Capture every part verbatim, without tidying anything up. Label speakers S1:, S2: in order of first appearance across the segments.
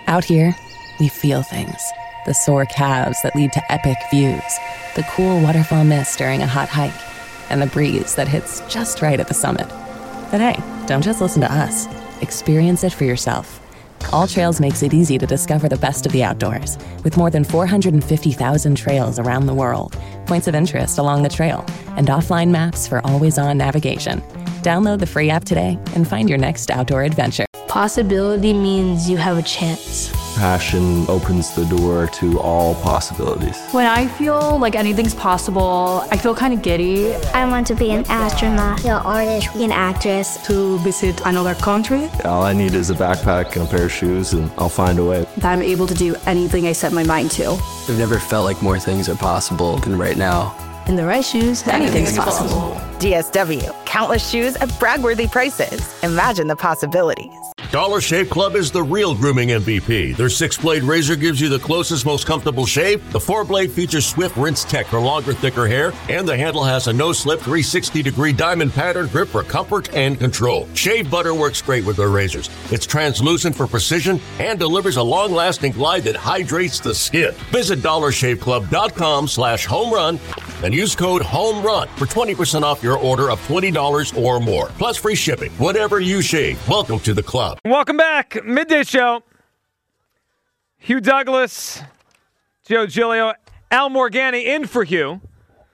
S1: Out here, we feel things. The sore calves that lead to epic views, the cool waterfall mist during a hot hike, and the breeze that hits just right at the summit. But hey, don't just listen to us. Experience it for yourself. All Trails makes it easy to discover the best of the outdoors, with more than four hundred fifty thousand trails around the world, points of interest along the trail, and offline maps for always-on navigation. Download the free app today and find your next outdoor adventure.
S2: Possibility means you have a chance.
S3: Passion opens the door to all possibilities.
S4: When I feel like anything's possible, I feel kind of giddy.
S5: I want to be an astronaut, an artist, an actress.
S6: To visit another country.
S3: All I need is a backpack and a pair of shoes, and I'll find a way.
S6: That I'm able to do anything I set my mind to.
S7: I've never felt like more things are possible than right now.
S2: In the right shoes, anything's possible.
S8: D S W. Countless shoes at brag-worthy prices. Imagine the possibilities.
S9: Dollar Shave Club is the real grooming M V P. Their six-blade razor gives you the closest, most comfortable shave. The four-blade features swift rinse tech for longer, thicker hair. And the handle has a no-slip three hundred sixty degree diamond pattern grip for comfort and control. Shave butter works great with their razors. It's translucent for precision and delivers a long-lasting glide that hydrates the skin. Visit dollar shave club dot com slash home run and use code HOMERUN for twenty percent off your order of twenty dollars or more. Plus free shipping. Whatever you shave, welcome to the club.
S10: Welcome back. Midday Show. Hugh Douglas, Joe Giglio, Al Morgani in for Hugh.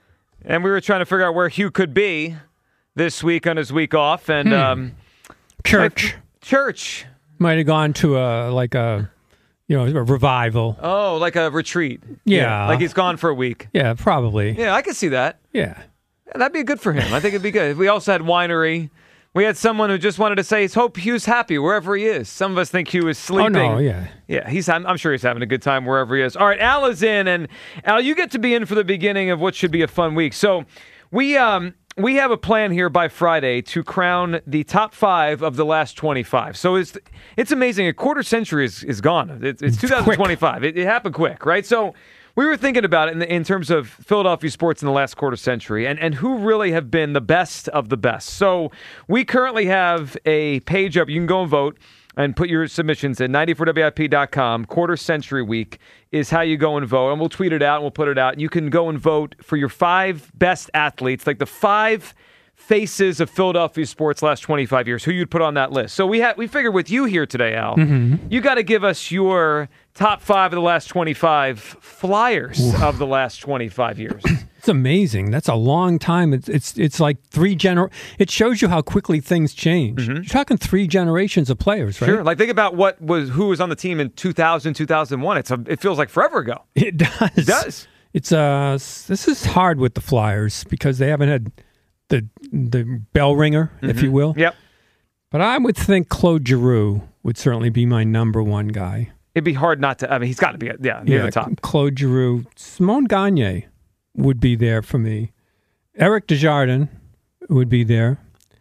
S10: And we were trying to figure out where Hugh could be this week on his week off. And
S11: hmm.
S10: um,
S11: Church.
S10: I, church.
S11: Might have gone to a, like a, you know, a revival.
S10: Oh, like a retreat.
S11: Yeah.
S10: yeah. Like he's gone for a week.
S11: Yeah, probably.
S10: Yeah, I could see that.
S11: Yeah.
S10: yeah. That'd be good for him. I think it'd be good. We also had winery. We had someone who just wanted to say, hope Hugh's happy wherever he is. Some of us think Hugh is sleeping.
S11: Oh, no, yeah.
S10: Yeah, he's. I'm sure he's having a good time wherever he is. All right, Al is in, and Al, you get to be in for the beginning of what should be a fun week. So we um we have a plan here by Friday to crown the top five of the last twenty-five. So it's it's amazing. A quarter century is, is gone. It's, it's two thousand twenty-five. It, it happened quick, right? So we were thinking about it in, the, in terms of Philadelphia sports in the last quarter century and, and who really have been the best of the best. So we currently have a page up. You can go and vote and put your submissions in ninety four W I P dot com. Quarter Century Week is how you go and vote. And we'll tweet it out and we'll put it out. You can go and vote for your five best athletes, like the five faces of Philadelphia sports last twenty-five years, who you'd put on that list. So we had we figured with you here today, Al, mm-hmm. you got to give us your top five of the last twenty-five Flyers Oof. of the last twenty-five years.
S11: It's amazing. That's a long time. It's it's it's like three gener. It shows you how quickly things change. Mm-hmm. You're talking three generations of players, right?
S10: Sure. Like think about what was who was on the team in two thousand, two thousand one. It's a, it feels like forever ago.
S11: It does.
S10: It does.
S11: It's uh this is hard with the Flyers because they haven't had the the bell ringer, mm-hmm. if you will.
S10: Yep.
S11: But I would think Claude Giroux would certainly be my number one guy.
S10: It'd be hard not to. I mean, he's got to be, yeah, near
S11: yeah,
S10: the top.
S11: Claude Giroux. Simone Gagne would be there for me. Eric Desjardins would be there.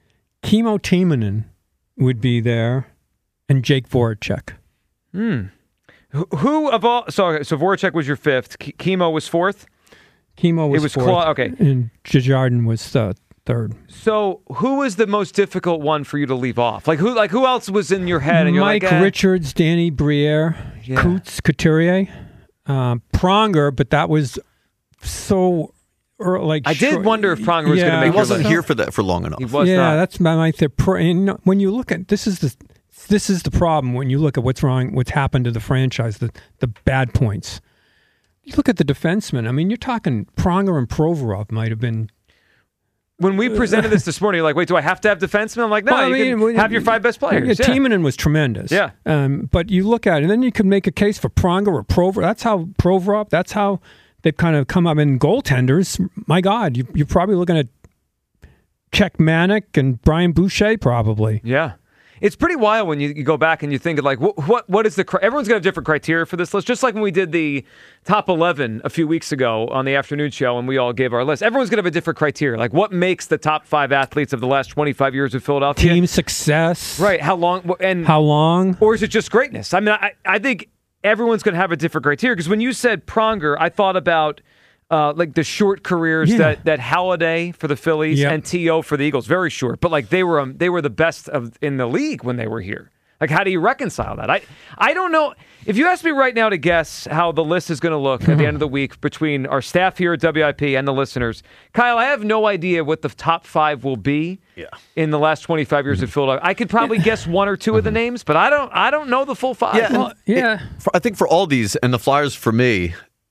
S11: Kimmo Timonen would be there. And Jake Voracek.
S10: Hmm. Who, who of all... So, so Voracek was your fifth. K- Kimmo was fourth?
S11: Kimmo was,
S10: it was
S11: fourth.
S10: Cla- okay.
S11: And Desjardins was uh, third.
S10: So who was the most difficult one for you to leave off? Like who Like who else was in your head? And you're
S11: Mike
S10: like, eh.
S11: Richards, Danny Briere,
S10: yeah.
S11: Coots, Couturier, um, Pronger, but that was so... Or like
S10: I did
S11: short,
S10: wonder if Pronger was
S11: yeah,
S10: going to make.
S12: He wasn't
S10: list.
S12: here for that for long enough.
S10: He was
S11: yeah,
S10: not.
S11: that's my like the pro, and when you look at this is the this is the problem when you look at what's wrong, what's happened to the franchise, the the bad points. You look at the defensemen. I mean, you're talking Pronger and Provorov might have been.
S10: When we presented this this morning, you're like, wait, do I have to have defensemen? I'm like, no, well, you I mean, can have your five best players.
S11: Yeah,
S10: yeah.
S11: Timonen was tremendous.
S10: Yeah.
S11: Um, but you look at it, and then you could make a case for Pronger or Provorov. That's how Provorov, that's how they've kind of come up in goaltenders. My God, you, you're probably looking at Czech Manic and Brian Boucher probably.
S10: Yeah. It's pretty wild when you, you go back and you think of like, what what, what is the... Everyone's going to have different criteria for this list, just like when we did the top eleven a few weeks ago on the afternoon show and we all gave our list. Everyone's going to have a different criteria. Like what makes the top five athletes of the last twenty-five years of Philadelphia?
S11: Team success.
S10: Right. How long? And
S11: How long?
S10: Or is it just greatness? I mean, I, I think everyone's going to have a different criteria because when you said Pronger, I thought about... Uh, like the short careers
S11: yeah.
S10: that that Halladay for the Phillies
S11: yep.
S10: and T O for the Eagles, very short, but like they were um, they were the best of in the league when they were here. Like, how do you reconcile that? I, I don't know. If you ask me right now to guess how the list is going to look at the end of the week between our staff here at W I P and the listeners, Kyle, I have no idea what the top five will be
S12: yeah.
S10: in the last twenty-five years of Philadelphia. I could probably guess one or two of the names, but I don't I don't know the full five.
S12: Yeah,
S11: Well, yeah.
S12: It, for, I think for all these, and the Flyers for me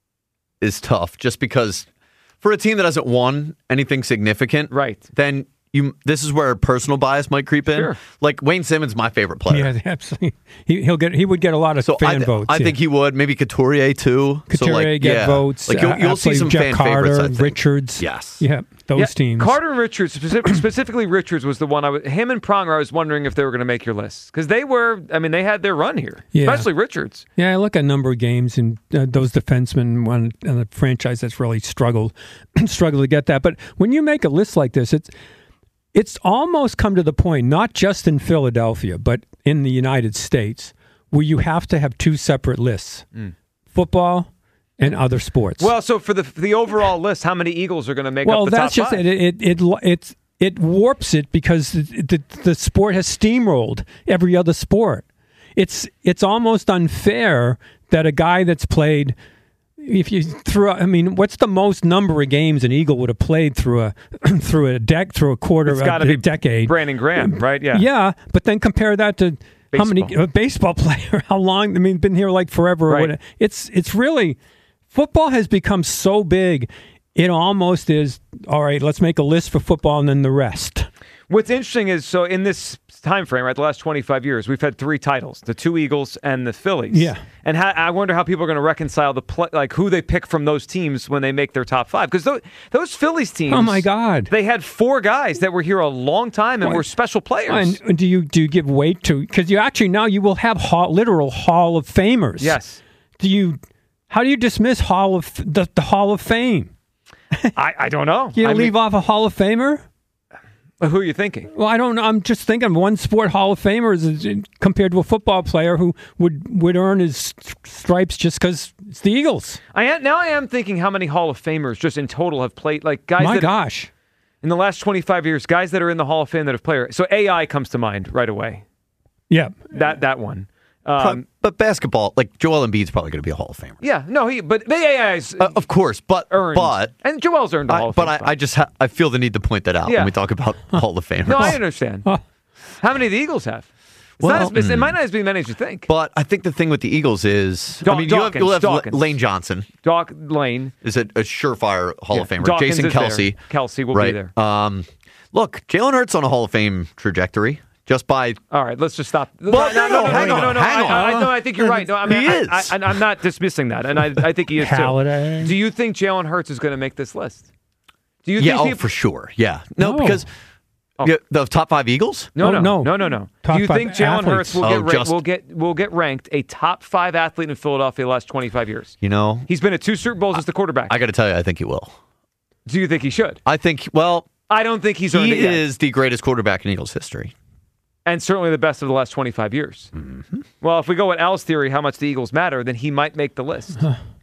S12: is tough just because for a team that hasn't won anything significant,
S10: right?
S12: then you this is where personal bias might creep in.
S10: Sure.
S12: Like Wayne Simmons, my favorite player.
S11: Yeah, absolutely. He, he'll get. He would get a lot of
S12: So
S11: fan
S12: I, th-
S11: votes.
S12: I
S11: yeah.
S12: think he would. Maybe Couturier too.
S11: Couturier
S12: so like,
S11: get
S12: yeah.
S11: votes.
S12: Like you'll,
S11: uh,
S12: you'll see
S11: absolutely.
S12: some
S11: Jeff
S12: fan
S11: Carter,
S12: favorites. I think.
S11: Richards.
S12: Yes.
S11: Yeah, those
S10: Yeah,
S11: teams.
S10: Carter and Richards, specific, specifically Richards, was the one I was. Him and Pronger, I was wondering if they were going to make your list because they were. I mean, they had their run here,
S11: Yeah.
S10: especially Richards.
S11: Yeah, I look at a number of games and uh, those defensemen on, on a franchise that's really struggled, struggled to get that. But when you make a list like this, it's it's almost come to the point, not just in Philadelphia, but in the United States, where you have to have two separate lists:
S10: Mm.
S11: football and other sports.
S10: Well, so for the the overall list, how many Eagles are going to make
S11: well,
S10: up the
S11: that's
S10: top
S11: just
S10: five?
S11: it. It it it, it, it warps it because the, the the sport has steamrolled every other sport. It's it's almost unfair that a guy that's played. If you threw, I mean, what's the most number of games an Eagle would have played through a through a deck through a quarter
S10: It's
S11: of
S10: gotta
S11: a
S10: be
S11: decade?
S10: Brandon Graham, right? Yeah,
S11: Yeah, but then compare that to how many
S10: Baseball.
S11: a baseball player? How long? I mean, been here like forever. Or
S10: Right.
S11: whatever. It's it's really football has become so big. It almost is all right. Let's make a list for football and then the rest.
S10: What's interesting is, so in this time frame, right, the last twenty-five years, we've had three titles: the two Eagles and the Phillies.
S11: Yeah.
S10: And how, I wonder how people are going to reconcile the play, like who they pick from those teams when they make their top five. Because those, those Phillies teams,
S11: Oh my God,
S10: they had four guys that were here a long time and
S11: Well,
S10: were special players.
S11: And do you do you give weight to? Because you actually now you will have hall, literal Hall of Famers.
S10: Yes.
S11: Do you? How do you dismiss Hall of the, the Hall of Fame?
S10: I, I don't know.
S11: You
S10: I
S11: leave
S10: mean,
S11: off a Hall of Famer?
S10: who are you thinking?
S11: Well, I don't know. I'm just thinking one sport Hall of Famer is is compared to a football player who would, would earn his stripes just because it's the Eagles.
S10: I am, now I am thinking how many Hall of Famers just in total have played, like guys.
S11: My
S10: that,
S11: gosh.
S10: In the last twenty-five years, guys that are in the Hall of Fame that have played. So A I comes to mind right away.
S11: Yeah.
S10: That that one. Um,
S12: Pro- but basketball, like Joel Embiid's probably going to be a Hall of Famer.
S10: yeah, no, he. But the A I is
S12: Uh, of course, but
S10: earned,
S12: but
S10: and Joel's earned a Hall
S12: I,
S10: of
S12: but
S10: Fame.
S12: I, I just ha- I feel the need to point that out
S10: Yeah.
S12: when we talk about Hall of Famers.
S10: no, I understand.
S11: Oh.
S10: How many do the Eagles have? It's
S12: Well,
S10: not as, it
S12: mm.
S10: might not as be many as you think.
S12: But I think the thing with the Eagles is,
S10: Daw-
S12: I mean, you have,
S10: Dawkins,
S12: you'll have
S10: Dawkins.
S12: Lane Johnson
S10: Doc Lane
S12: is a, a surefire Hall
S10: Yeah.
S12: of Famer.
S10: Dawkins
S12: Jason
S10: is there.
S12: Kelsey,
S10: Kelsey will
S12: right?
S10: be there.
S12: Um, look, Jalen Hurts on a Hall of Fame trajectory just by.
S10: All right, let's just stop.
S12: Well,
S10: no,
S12: no,
S10: no,
S12: no, hang
S10: no,
S12: on,
S10: no, no,
S12: hang
S10: I,
S12: on.
S10: I, no, I think you're right. No, I mean,
S12: He
S10: I,
S12: is.
S10: I, I, I'm not dismissing that, and I, I think he is too.
S11: Halliday.
S10: Do you think Jalen Hurts is going to make this list? Do you
S12: Yeah,
S10: think
S12: oh,
S10: people,
S12: for sure. Yeah, no,
S11: No.
S12: because
S10: Oh.
S12: yeah, the top five Eagles.
S10: No,
S11: Oh,
S10: no,
S11: no.
S10: no, no, no.
S11: Top
S10: Do you
S11: five
S10: think Jalen
S11: athletes.
S10: Hurts will
S12: Oh,
S10: get ra-
S12: just-
S10: will get will get ranked a top five athlete in Philadelphia the last twenty-five years?
S12: You know,
S10: He's been at two Super Bowls as the quarterback.
S12: I got to tell you, I think he will.
S10: Do you think he should?
S12: I think. Well,
S10: I don't think he's earned
S12: he
S10: it yet.
S12: is the greatest quarterback in Eagles history.
S10: And certainly the best of the last twenty-five years. Mm-hmm. Well, if we go with Al's theory, how much the Eagles matter, then he might make the list.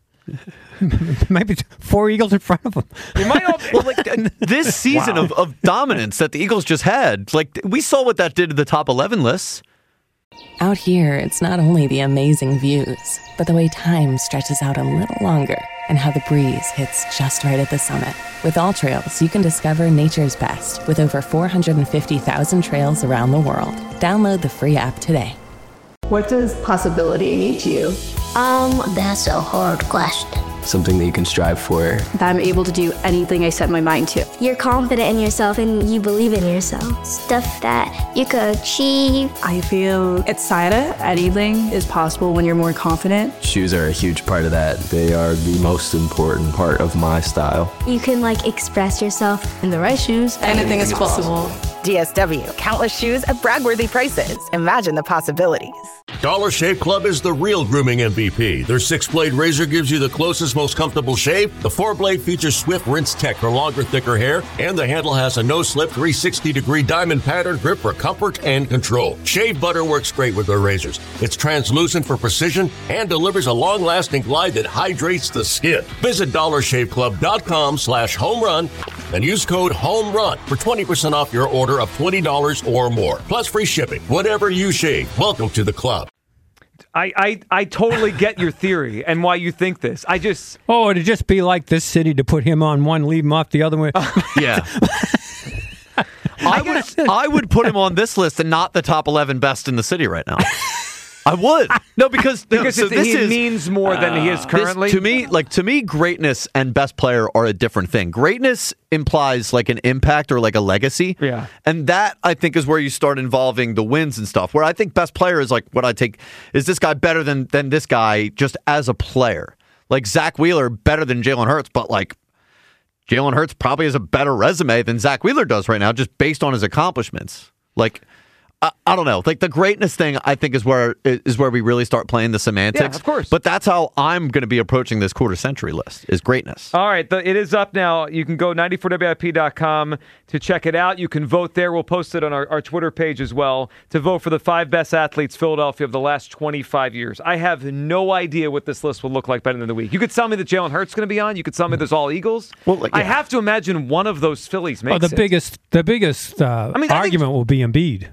S11: Maybe four Eagles in front of him.
S10: He might all,
S12: Well, like uh, this season
S10: Wow.
S12: of, of dominance that the Eagles just had, like we saw what that did to the top eleven lists.
S1: Out here, it's not only the amazing views, but the way time stretches out a little longer and how the breeze hits just right at the summit. With All Trails, you can discover nature's best with over four hundred fifty thousand trails around the world. Download the free app today.
S13: What does possibility mean to you?
S5: Um, that's a hard question.
S7: Something that you can strive for.
S6: That I'm able to do anything I set my mind to.
S5: You're confident in yourself and you believe in yourself. Stuff that you could achieve.
S6: I feel excited. Anything is possible when you're more confident.
S7: Shoes are a huge part of that.
S3: They are the most important part of my style.
S5: You can like express yourself.
S2: In the right shoes, anything is possible.
S8: D S W, countless shoes at brag-worthy prices. Imagine the possibilities.
S9: Dollar Shave Club is the real grooming M V P. Their six-blade razor gives you the closest, most comfortable shave. The four-blade features Swift Rinse Tech for longer, thicker hair. And the handle has a no-slip three sixty degree diamond pattern grip for comfort and control. Shave butter works great with their razors. It's translucent for precision and delivers a long-lasting glide that hydrates the skin. Visit dollar shave club dot com slash home run and use code HOMERUN for twenty percent off your order of twenty dollars or more. Plus free shipping. Whatever you shave, welcome to the club.
S10: I, I, I totally get your theory and why you think this. I just...
S11: Oh, it'd just be like this city to put him on one, leave him off the other way.
S12: Yeah. I would, I would put him on this list and not the top eleven best in the city right now. I would. No, because,
S10: because
S12: no, so this
S10: he
S12: is,
S10: means more than uh, he is currently.
S12: This, to me, like to me, greatness and best player are a different thing. Greatness implies like an impact or like a legacy.
S10: Yeah.
S12: And that I think is where you start involving the wins and stuff. Where I think best player is like what I take is this guy better than than this guy just as a player. Like Zach Wheeler better than Jalen Hurts, but like Jalen Hurts probably has a better resume than Zach Wheeler does right now, just based on his accomplishments. Like. I, I don't know. Like the greatness thing, I think is where is where we really start playing the semantics.
S10: Yeah, of course.
S12: But that's how I'm going to be approaching this quarter century list: is greatness.
S10: All right, the, it is up now. You can go ninety-four W I P dot com to check it out. You can vote there. We'll post it on our, our Twitter page as well to vote for the five best athletes Philadelphia of the last twenty-five years. I have no idea what this list will look like by the end of the week. You could tell me that Jalen Hurts is going to be on. You could tell me there's all Eagles.
S12: Well, like, yeah.
S10: I have to imagine one of those Phillies makes
S11: oh, the
S10: it.
S11: biggest, the biggest uh,
S10: I mean,
S11: argument
S10: I think,
S11: will be Embiid.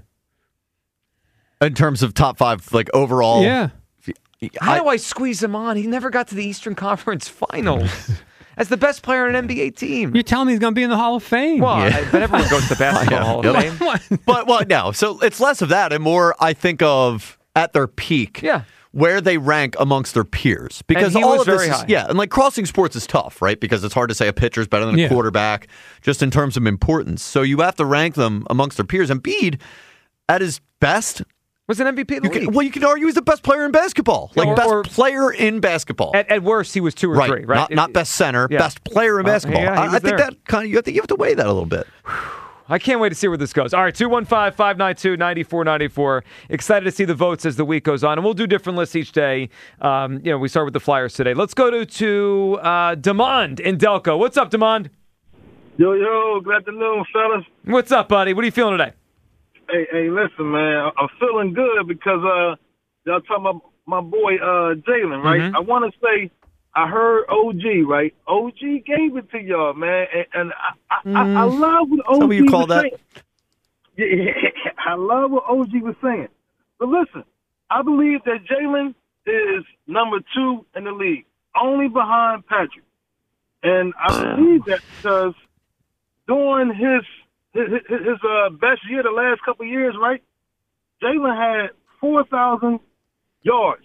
S12: In terms of top five, like overall.
S11: Yeah.
S10: How I, do I squeeze him on? He never got to the Eastern Conference Finals. As the best player on an N B A team.
S11: You're telling me he's going to be in the Hall of Fame.
S10: Well, yeah. I, but everyone goes to the Basketball
S12: yeah.
S10: Hall of
S12: Fame. But, well, no. So it's less of that and more, I think, of at their peak.
S10: Yeah.
S12: Where they rank amongst their peers. Because
S10: and he
S12: all
S10: was
S12: of this
S10: very
S12: is,
S10: high.
S12: yeah, and like crossing sports is tough, right? Because it's hard to say a pitcher's better than a
S11: yeah.
S12: quarterback, just in terms of importance. So you have to rank them amongst their peers. And Embiid, at his best,
S10: was an M V P of the
S12: you
S10: league.
S12: Can, well, you can argue he's the best player in basketball. Like,
S10: or,
S12: best
S10: or,
S12: player in basketball.
S10: At, at worst, he was two or
S12: right.
S10: three, right?
S12: Not, not best center,
S10: yeah.
S12: best player in
S10: well,
S12: basketball.
S10: Yeah,
S12: I, I think
S10: there.
S12: that kind of, you have to, you have to weigh that a little bit.
S10: I can't wait to see where this goes. All right, two one five, five nine two, nine four nine four. Excited to see the votes as the week goes on. And we'll do different lists each day. Um, you know, we start with the Flyers today. Let's go to, to uh, Demond in Delco. What's up, Demond?
S14: Yo, yo, good afternoon, fellas.
S10: What's up, buddy? What are you feeling today?
S14: Hey, hey, listen, man. I'm feeling good because uh, y'all talking about my boy uh, Jalen, right?
S10: Mm-hmm.
S14: I want to say I heard O G, right? O G gave it to y'all, man, and, and I, I, mm. I, I love what O G
S12: what you
S14: was
S12: call that?
S14: saying. Yeah, I love what O G was saying. But listen, I believe that Jalen is number two in the league, only behind Patrick. And I believe that because during his his, his uh, best year the last couple of years, right, Jalen had four thousand yards,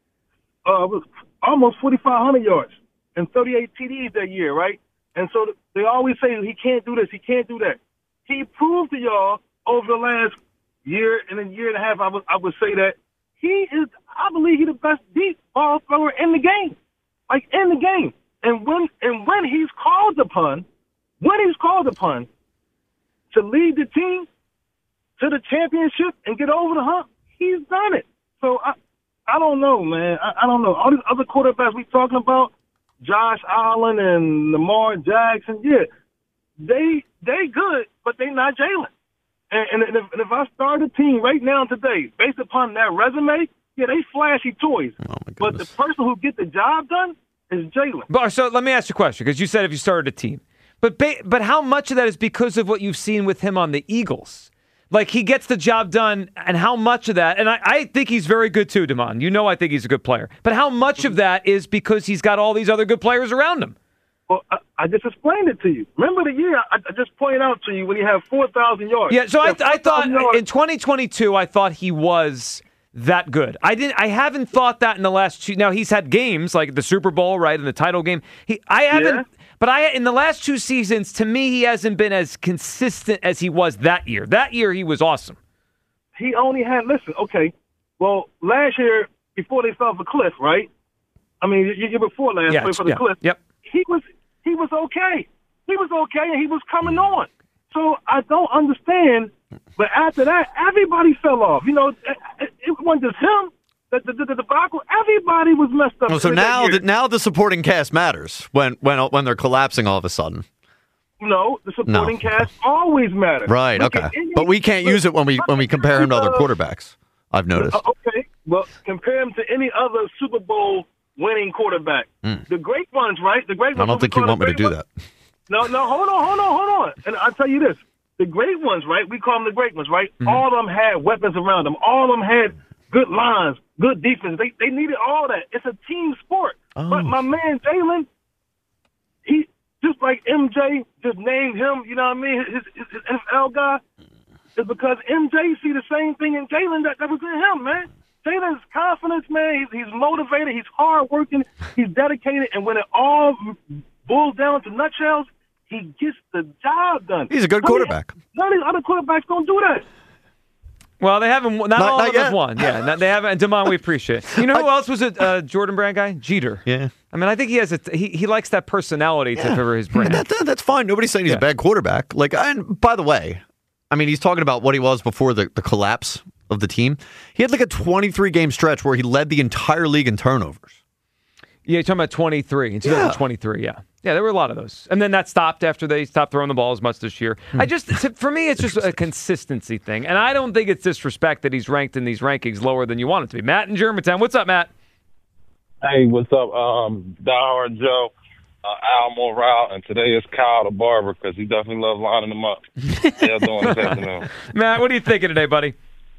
S14: uh, almost forty-five hundred yards, and thirty-eight T Ds that year, right? And so they always say he can't do this, he can't do that. He proved to y'all over the last year and a year and a half, I would, I would say that he is, I believe he's the best deep ball thrower in the game, like in the game. And when and when he's called upon, when he's called upon to lead the team to the championship and get over the hump, he's done it. So I, I don't know, man. I, I don't know. All these other quarterbacks we talking about, Josh Allen and Lamar Jackson, yeah, they they good, but they not Jalen. And, and, if, and if I start a team right now today, based upon that resume, yeah, they flashy toys.
S12: Oh
S14: but the person who get the job done is Jalen.
S10: But so let me ask you a question, because you said if you started a team. But ba- but how much of that is because of what you've seen with him on the Eagles? Like, he gets the job done, and how much of that, and I, I think he's very good too, Damon. You know I think he's a good player. But how much of that is because he's got all these other good players around him?
S14: Well, I, I just explained it to you. Remember the year I, I just pointed out to you when he had four thousand yards?
S10: Yeah, so I, I thought
S14: yards.
S10: in twenty twenty-two, I thought he was that good. I didn't. I haven't thought that in the last two. Now, he's had games like the Super Bowl, right, and the title game. He, I haven't.
S14: Yeah.
S10: But I, in the last two seasons, to me, he hasn't been as consistent as he was that year. That year, he was awesome.
S14: He only had, listen, okay, well, last year, before they fell off the cliff, right? I mean, the year before last,
S10: yeah,
S14: for the
S10: yeah,
S14: cliff,
S10: yep.
S14: he was he was okay. He was okay, and he was coming on. So I don't understand, but after that, everybody fell off. You know, it, it wasn't just him. the, the, the debacle, everybody was messed up.
S12: Oh, so now the, now the supporting cast matters when when when they're collapsing all of a sudden.
S14: No, the supporting
S12: No.
S14: cast always matters.
S12: Right.
S14: Look
S12: Okay.
S14: at any-
S12: But we can't
S14: look-
S12: use it when we when we compare him to other
S14: uh,
S12: quarterbacks. I've noticed.
S14: Uh, okay, well, compare him to any other Super Bowl winning quarterback.
S12: Mm.
S14: The great ones, right? The great
S12: I
S14: ones.
S12: don't think you want me to do that.
S14: No, no, hold on, hold on, hold on. And I'll tell you this. The great ones, right? We call them the great ones, right?
S12: Mm-hmm.
S14: All of them had weapons around them. All of them had good lines, good defense. They they needed all that. It's a team sport.
S12: Oh.
S14: But my man Jalen, he just like M J just named him, you know what I mean, his, his, his N F L guy, is because M J see the same thing in Jalen that, that was in him, man. Jalen's confidence, man. He's, he's motivated. He's hardworking. He's dedicated. And when it all boils down to nutshells, he gets the job done.
S12: He's a good
S14: None of-
S12: quarterback.
S14: None of these other quarterbacks don't do that.
S10: Well, they haven't. Not,
S12: Not-
S10: all
S12: not
S10: of them
S12: yet.
S10: have won. Yeah, not, they haven't. And Damon, we appreciate it. You know who else was a uh, Jordan Brand guy? Jeter.
S12: Yeah.
S10: I mean, I think he has a. He, he likes that personality to favor his brand.
S12: That, that- that's fine. Nobody's saying he's
S10: Yeah.
S12: a bad quarterback. Like, and by the way, I mean, he's talking about what he was before the, the collapse of the team. He had like a twenty-three game stretch where he led the entire league in turnovers.
S10: Yeah, you're talking about twenty-three in twenty twenty-three. Yeah. yeah, there were a lot of those, and then that stopped after they stopped throwing the ball as much this year. I just, for me, it's just a consistency thing, and I don't think it's disrespect that he's ranked in these rankings lower than you want it to be. Matt in Germantown, what's up, Matt?
S15: Hey, what's up? Um, Diehard Joe, uh, Al Morale, and today is Kyle the barber because he definitely loves lining them up. How y'all doing this afternoon?
S10: Matt, what are you thinking today, buddy?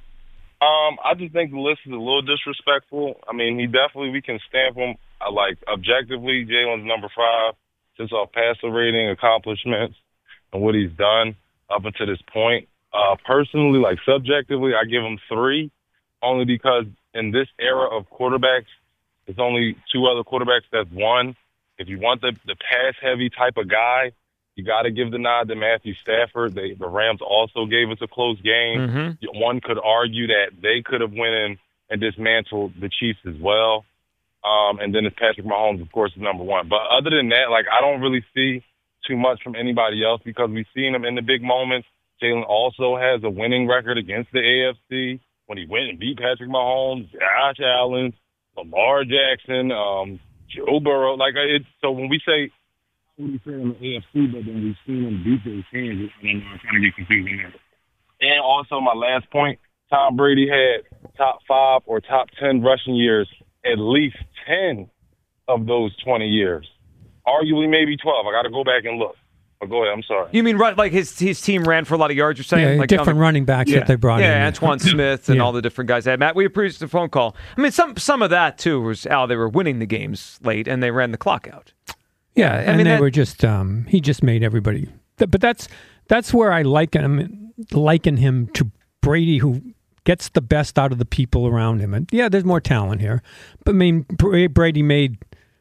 S15: Um, I just think the list is a little disrespectful. I mean, he definitely, we can stamp him, uh, like, objectively, Jalen's number five, just off passer rating, accomplishments, and what he's done up until this point. Uh, personally, like, subjectively, I give him three, only because in this era of quarterbacks, there's only two other quarterbacks that's won. If you want the, the pass-heavy type of guy, you got to give the nod to Matthew Stafford. They, the Rams also gave us a close game.
S10: Mm-hmm.
S15: One could argue that they could have went in and dismantled the Chiefs as well. Um, and then it's Patrick Mahomes, of course, is number one. But other than that, like, I don't really see too much from anybody else because we've seen him in the big moments. Jalen also has a winning record against the A F C when he went and beat Patrick Mahomes, Josh Allen, Lamar Jackson, um, Joe Burrow. Like, it's, so when we say, we say in the A F C, but then we've seen him beat those teams. I don't know, I'm trying to get confusing there. And also, my last point, Tom Brady had top five or top ten rushing years at least ten of those twenty years. Arguably maybe twelve. I got to go back and look. But go ahead, I'm sorry.
S10: You mean right? Like his his team ran for a lot of yards? You're saying
S11: Yeah,
S10: like
S11: different
S10: on the-
S11: running backs
S10: yeah.
S11: that they brought
S10: yeah,
S11: in.
S10: Antoine Smith and
S11: Yeah.
S10: all the different guys. They had. Matt, we appreciate the phone call. I mean, some some of that too was how they were winning the games late and they ran the clock out.
S11: Yeah,
S10: I
S11: and
S10: mean,
S11: they
S10: that-
S11: were just um, he just made everybody. But that's that's where I liken him liken him to Brady, who gets the best out of the people around him. And yeah, there's more talent here, but I mean Bra- Brady made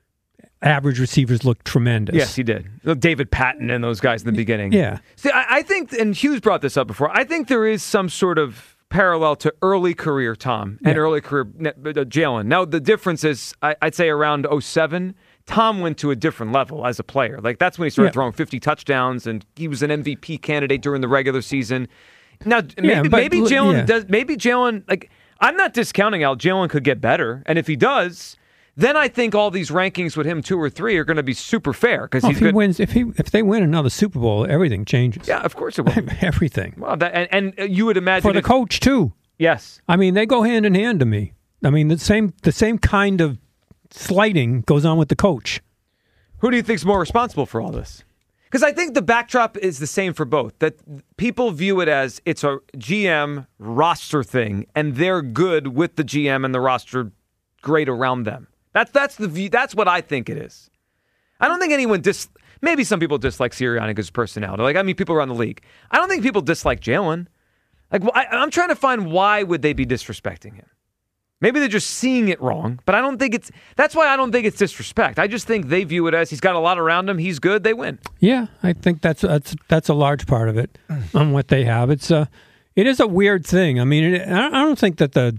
S11: average receivers look tremendous.
S10: Yes, he did. David Patton and those guys in the beginning.
S11: Yeah.
S10: See, I, I think, and Hughes brought this up before. I think there is some sort of parallel to early career Tom and
S11: Yeah.
S10: early career uh, Jalen. Now the difference is, I, I'd say around oh seven. Tom went to a different level as a player. Like, that's when he started
S11: Yeah.
S10: throwing fifty touchdowns, and he was an M V P candidate during the regular season. Now, maybe,
S11: Yeah, but
S10: maybe
S11: l-
S10: Jalen
S11: yeah.
S10: does. Maybe Jalen. Like, I'm not discounting how Jalen could get better, and if he does, then I think all these rankings with him two or three are going to be super fair because
S11: Well,
S10: he's
S11: if he
S10: good.
S11: wins, if he if they win another Super Bowl, everything changes.
S10: Yeah, of course it will.
S11: Everything
S10: Well, that, and, and you would imagine
S11: for the
S10: if-
S11: coach too.
S10: Yes.
S11: I mean, they go hand in hand to me. I mean, the same the same kind of slighting goes on with the coach.
S10: Who do you think's more responsible for all this? Because I think the backdrop is the same for both. That people view it as it's a G M roster thing, and they're good with the G M and the roster great around them. That's that's the view. That's what I think it is. I don't think anyone dis. Maybe some people dislike Sirianni because of personality. Like, I mean, people around the league. I don't think people dislike Jalen. Like, I, I'm trying to find why would they be disrespecting him. Maybe they're just seeing it wrong, but I don't think it's. That's why I don't think it's disrespect. I just think they view it as he's got a lot around him. He's good. They win.
S11: Yeah, I think that's that's that's a large part of it on what they have. It's a, it is a weird thing. I mean, it, I don't think that the,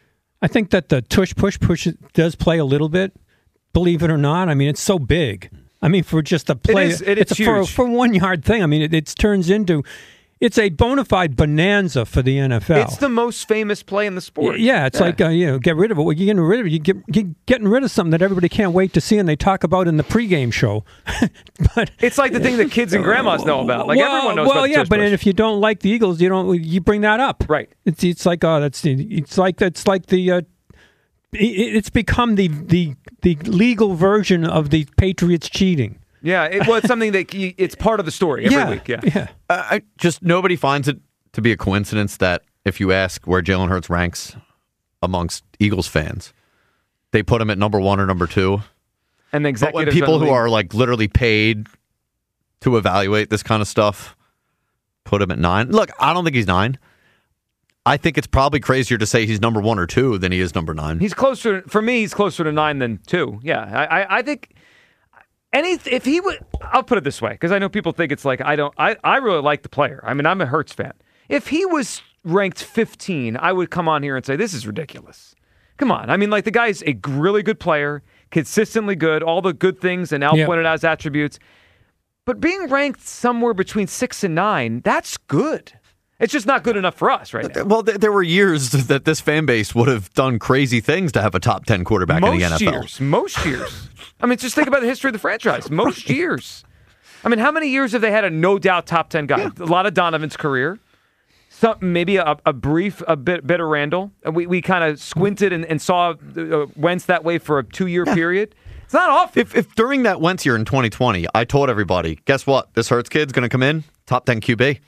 S11: I think that the tush push push does play a little bit. Believe it or not, I mean, it's so big. I mean, for just a play,
S10: is- it
S11: it's
S10: is
S11: a, for,
S10: huge.
S11: for one yard thing. I mean, it, it turns into. it's a bona fide bonanza for the N F L.
S10: It's the most famous play in the sport.
S11: Yeah, it's yeah. like, uh, you know, get rid of it. Well, you're getting rid of it. You get, get getting rid of something that everybody can't wait to see and they talk about in the pregame show. But
S10: it's like the thing that kids and grandmas know about. Like
S11: well,
S10: everyone knows
S11: well,
S10: about
S11: yeah,
S10: the
S11: but if you don't like the Eagles, you don't you bring that up.
S10: Right.
S11: It's it's like, oh, that's it's like it's like the uh, it's become the, the the legal version of the Patriots cheating.
S10: Yeah, it was something that you, it's part of the story every
S11: yeah,
S10: week. Yeah,
S11: yeah.
S12: Uh, I, just nobody finds it to be a coincidence that if you ask where Jalen Hurts ranks amongst Eagles fans, they put him at number one or number two.
S10: And the
S12: but when
S10: executives
S12: people
S10: on the
S12: who
S10: league-
S12: are like literally paid to evaluate this kind of stuff put him at nine. Look, I don't think he's nine. I think it's probably crazier to say he's number one or two than he is number nine.
S10: He's closer for me. He's closer to nine than two. Yeah, I, I, I think. Any if he would, I'll put it this way because I know people think it's like I don't. I, I really like the player. I mean, I'm a Hurts fan. If he was ranked fifteen, I would come on here and say this is ridiculous. Come on, I mean, like the guy's a really good player, consistently good, all the good things, and Al
S11: yeah.
S10: pointed out his attributes. But being ranked somewhere between six and nine, that's good. It's just not good enough for us right now.
S12: Well, th- there were years that this fan base would have done crazy things to have a top ten quarterback
S10: most
S12: in the N F L.
S10: Years, most years. I mean, just think about the history of the franchise. Most years. I mean, how many years have they had a no-doubt top ten guy? Yeah. A lot of Donovan's career. Some, maybe a, a brief, a bit, bit of Randall. We we kind of squinted and, and saw uh, Wentz that way for a two-year yeah. period. It's not off.
S12: If, if during that Wentz year in twenty twenty, I told everybody, guess what? This Hurts kid's going to come in, top ten Q B.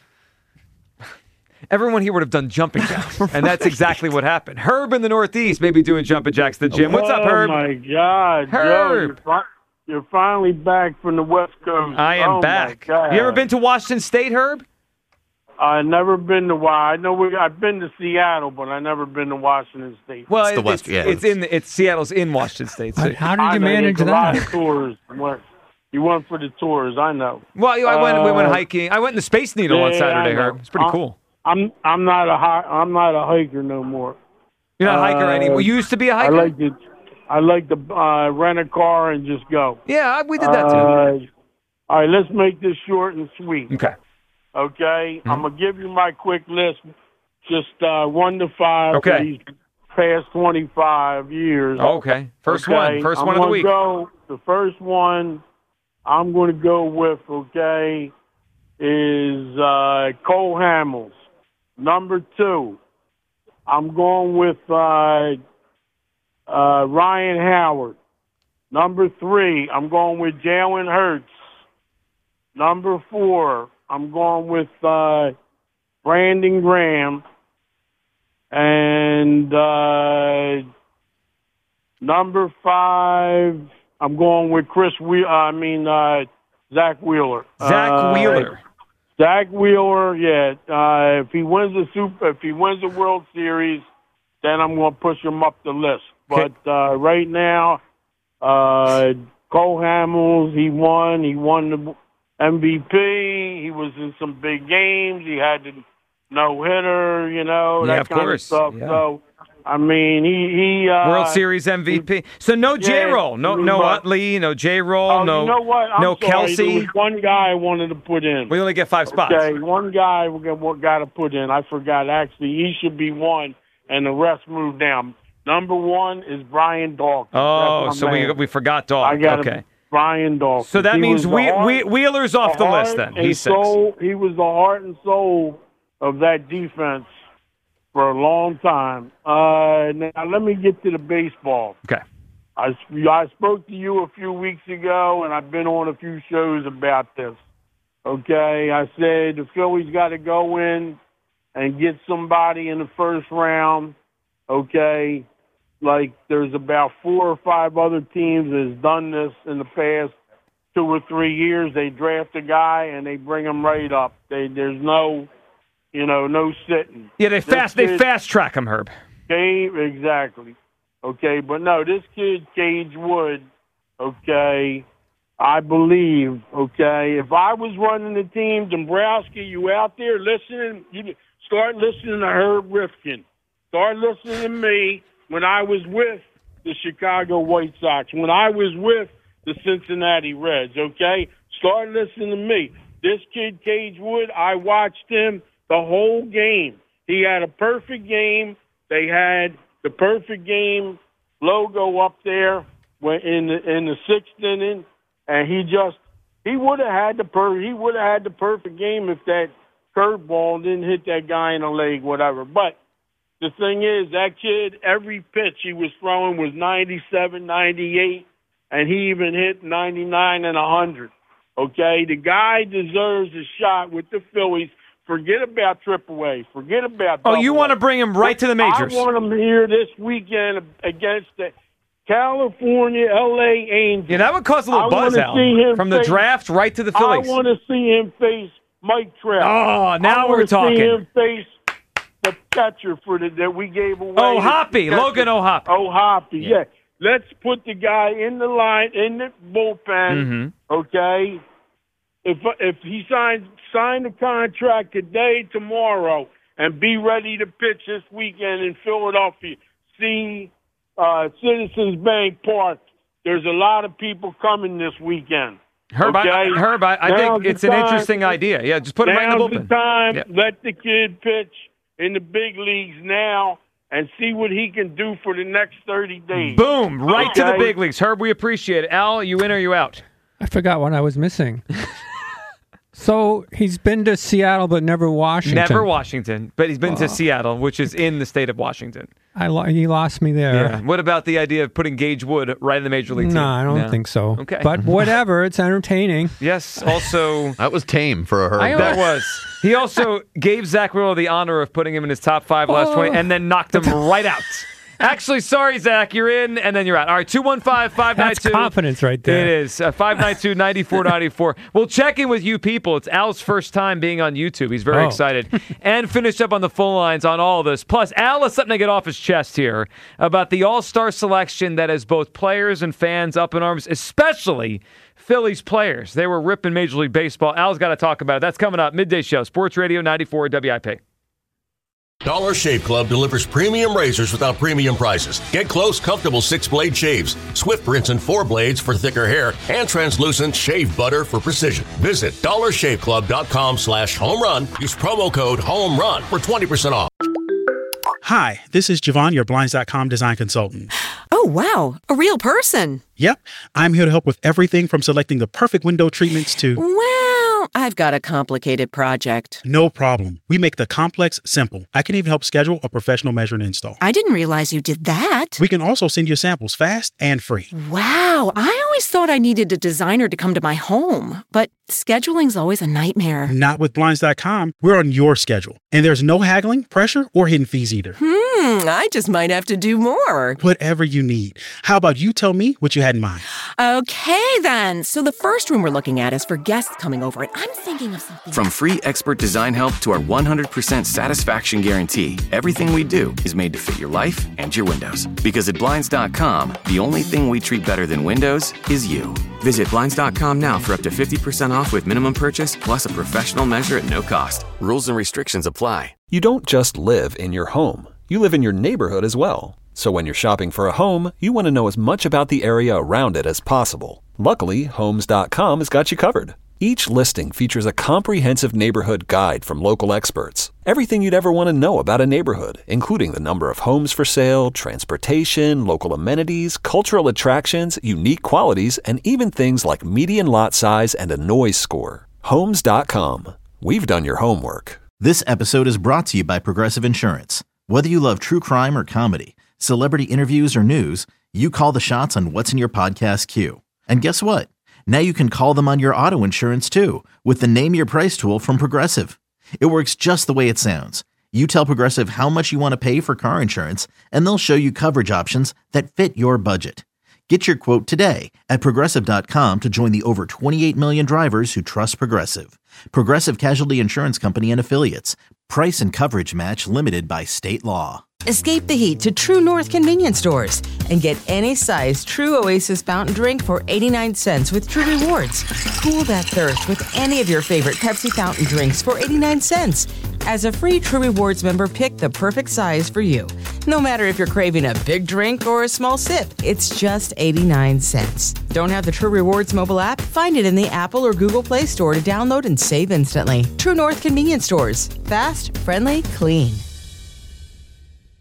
S10: Everyone here would have done jumping jacks, and that's exactly what happened. Herb in the Northeast may be doing jumping jacks at the gym. What's up, Herb?
S16: Oh, my God.
S10: Herb.
S16: Joe, you're, fi- you're finally back from the West Coast.
S10: I am
S16: oh
S10: back. You ever been to Washington State, Herb?
S16: I've never been to Washington. I know we, I've been to Seattle, but I've never been to Washington State.
S10: Well,
S12: it's the
S10: it,
S12: West.
S10: It's,
S12: Yeah,
S10: it's in. It's Seattle's in Washington State. So.
S11: How did you
S16: I know,
S11: manage
S16: there's a
S11: that?
S16: lot of tours. You went for the tours, I know.
S10: Well, I went. Uh, we went
S16: Uh,
S10: hiking. I went in the Space Needle
S16: yeah,
S10: on Saturday,
S16: I know.
S10: Herb. It's pretty
S16: I'm,
S10: cool.
S16: I'm I'm not a hi- I'm not a hiker no more.
S10: You're not a hiker
S16: Uh,
S10: anymore. You used to be a hiker.
S16: I like to I like to uh, rent a car and just go.
S10: Yeah, we did that too.
S16: Uh, all right, let's make this short and sweet.
S10: Okay.
S16: Okay,
S10: Mm-hmm.
S16: I'm gonna give you my quick list, just uh, one to five.
S10: Okay.
S16: For these past twenty-five years.
S10: Okay. First
S16: Okay,
S10: one. First
S16: I'm
S10: one of the
S16: gonna
S10: week.
S16: Go, the first one I'm going to go with. Okay, is uh, Cole Hamels. Number two, I'm going with uh, uh, Ryan Howard. Number three, I'm going with Jalen Hurts. Number four, I'm going with uh, Brandon Graham. And uh, number five, I'm going with Chris. We- I mean uh, Zach Wheeler.
S10: Zach
S16: uh,
S10: Wheeler.
S16: Zach Wheeler, yeah. Uh, if he wins the Super, if he wins the World Series, then I'm going to push him up the list. But uh, right now, uh, Cole Hamels, he won. He won the M V P. He was in some big games. He had the no hitter, you know,
S10: Yeah,
S16: that
S10: of
S16: kind
S10: course.
S16: of stuff.
S10: Yeah.
S16: So, I mean, he he uh,
S10: World Series M V P. So no J Roll, no no
S16: but-
S10: Utley, no J Roll,
S16: Oh,
S10: no
S16: you know what? I'm
S10: no
S16: sorry.
S10: Kelsey.
S16: There was one guy I wanted to put in.
S10: We only get five spots.
S16: Okay, one guy we got, got to put in. I forgot. Actually, he should be one, and the rest move down. Number one is Brian Dawkins.
S10: Oh,
S16: That's my
S10: so we
S16: man.
S10: we forgot Dog.
S16: I got
S10: Okay.
S16: Brian Dawkins.
S10: So that
S16: He
S10: means
S16: was the
S10: we,
S16: heart-
S10: we, Wheeler's off the
S16: heart
S10: list then.
S16: and
S10: He's six.
S16: soul, he was the heart and soul of that defense for a long time. Uh, now, let me get to the baseball.
S10: Okay.
S16: I, I spoke to you a few weeks ago, and I've been on a few shows about this. Okay, I said the Phillies got to go in and get somebody in the first round. Okay, like there's about four or five other teams that has done this in the past two or three years. They draft a guy and they bring him right up. They there's no, you know, no sitting.
S10: Yeah, they
S16: This
S10: fast they
S16: kid-
S10: fast track him, Herb.
S16: Okay, exactly. Okay, but no, this kid, Cage Wood, okay, I believe, okay, if I was running the team, Dombrowski, you out there listening, you start listening to Herb Rifkin. Start listening to me when I was with the Chicago White Sox, when I was with the Cincinnati Reds, okay? Start listening to me. This kid, Cage Wood, I watched him the whole game. He had a perfect game. They had the perfect game logo up there in the in the sixth inning, and he just he would have had the per he would have had the perfect game if that curveball didn't hit that guy in the leg, whatever. But the thing is, that kid, every pitch he was throwing was ninety-seven, ninety-eight, and he even hit ninety-nine and one hundred. Okay, the guy deserves a shot with the Phillies. Forget about Triple A. Forget about.
S10: Oh, you want to bring him right to the majors?
S16: I want him here this weekend against the California L A Angels.
S10: Yeah, that would cause a little
S16: I
S10: buzz
S16: wanna
S10: out
S16: see him
S10: from
S16: face,
S10: the draft right to the Phillies.
S16: I want to see him face Mike Trout.
S10: Oh, now
S16: I
S10: we're talking.
S16: See him face the catcher for the that we gave away.
S10: Oh, Hoppy, Logan O'Hoppy.
S16: Oh, Hoppy, yeah. yeah. Let's put the guy in the line in the bullpen.
S10: Mm-hmm.
S16: Okay. If if he signs sign the contract today, tomorrow, and be ready to pitch this weekend in Philadelphia, see uh, Citizens Bank Park. There's a lot of people coming this weekend.
S10: Herb,
S16: okay?
S10: I, Herb, I, I think it's an time, interesting idea. Yeah, just put him right in the bullpen.
S16: Now's the time.
S10: Yep.
S16: Let the kid pitch in the big leagues now and see what he can do for the next thirty days.
S10: Boom, right
S16: okay?
S10: to the big leagues. Herb, we appreciate it. Al, you in or you out?
S11: I forgot what I was missing. So he's been to Seattle, but never Washington.
S10: Never Washington, but he's been
S11: oh.
S10: to Seattle, which is in the state of Washington.
S11: I lo- he lost me there.
S10: Yeah. What about the idea of putting Gage Wood right in the major league team?
S11: No, I don't
S10: no.
S11: think so.
S10: Okay,
S11: but whatever, it's entertaining.
S10: Yes. Also,
S12: that was tame for a Herb.
S10: That was. He also gave Zach Wheeler the honor of putting him in his top five last oh. twenty, and then knocked him right out. Actually, sorry, Zach, you're in, and then you're out. All right, two one five, five nine two.
S11: That's confidence right there.
S10: It is. Uh, five nine two, nine four nine four. We'll check in with you people. It's Al's first time being on YouTube. He's very
S11: oh.
S10: excited. And finish up on the phone lines on all of this. Plus, Al has something to get off his chest here about the all-star selection that has both players and fans up in arms, especially Phillies players. They were ripping Major League Baseball. Al's got to talk about it. That's coming up. Midday Show, Sports Radio ninety-four W I P.
S9: Dollar Shave Club delivers premium razors without premium prices. Get close, comfortable six-blade shaves, swift rinse and four blades for thicker hair, and translucent shave butter for precision. Visit dollar shave club dot com slash home run. Use promo code HOMERUN for twenty percent off.
S17: Hi, this is Javon, your Blinds dot com design consultant.
S2: Oh, wow. A real person.
S17: Yep. I'm here to help with everything from selecting the perfect window treatments to...
S2: Well, I've got a complicated project.
S17: No problem. We make the complex simple. I can even help schedule a professional measure and install.
S2: I didn't realize you did that.
S17: We can also send you samples fast and free.
S2: Wow. I always thought I needed a designer to come to my home, but scheduling's always a nightmare.
S17: Not with Blinds dot com. We're on your schedule. And there's no haggling, pressure, or hidden fees either.
S2: Hmm, I just might have to do more.
S17: Whatever you need. How about you tell me what you had in mind?
S2: Okay, then. So the first room we're looking at is for guests coming over, and I'm thinking of something.
S18: From free expert design help to our one hundred percent satisfaction guarantee, everything we do is made to fit your life and your windows. Because at Blinds dot com, the only thing we treat better than windows is you. Visit Blinds dot com now for up to fifty percent off with minimum purchase plus a professional measure at no cost. Rules and restrictions apply.
S19: You don't just live in your home. You live in your neighborhood as well. So when you're shopping for a home, you want to know as much about the area around it as possible. Luckily, Homes dot com has got you covered. Each listing features a comprehensive neighborhood guide from local experts. Everything you'd ever want to know about a neighborhood, including the number of homes for sale, transportation, local amenities, cultural attractions, unique qualities, and even things like median lot size and a noise score. Homes dot com. We've done your homework.
S20: This episode is brought to you by Progressive Insurance. Whether you love true crime or comedy, celebrity interviews or news, you call the shots on what's in your podcast queue. And guess what? Now you can call them on your auto insurance too with the Name Your Price tool from Progressive. It works just the way it sounds. You tell Progressive how much you want to pay for car insurance, and they'll show you coverage options that fit your budget. Get your quote today at Progressive dot com to join the over twenty-eight million drivers who trust Progressive. Progressive Casualty Insurance Company and Affiliates. Price and coverage match limited by state law.
S21: Escape the heat to True North convenience stores and get any size True Oasis fountain drink for eighty-nine cents with True Rewards. Cool that thirst with any of your favorite Pepsi fountain drinks for eighty-nine cents. As a free True Rewards member, pick the perfect size for you. No matter if you're craving a big drink or a small sip, it's just eighty-nine cents. Don't have the True Rewards mobile app? Find it in the Apple or Google Play Store to download and save instantly. True North Convenience Stores. Fast, friendly, clean.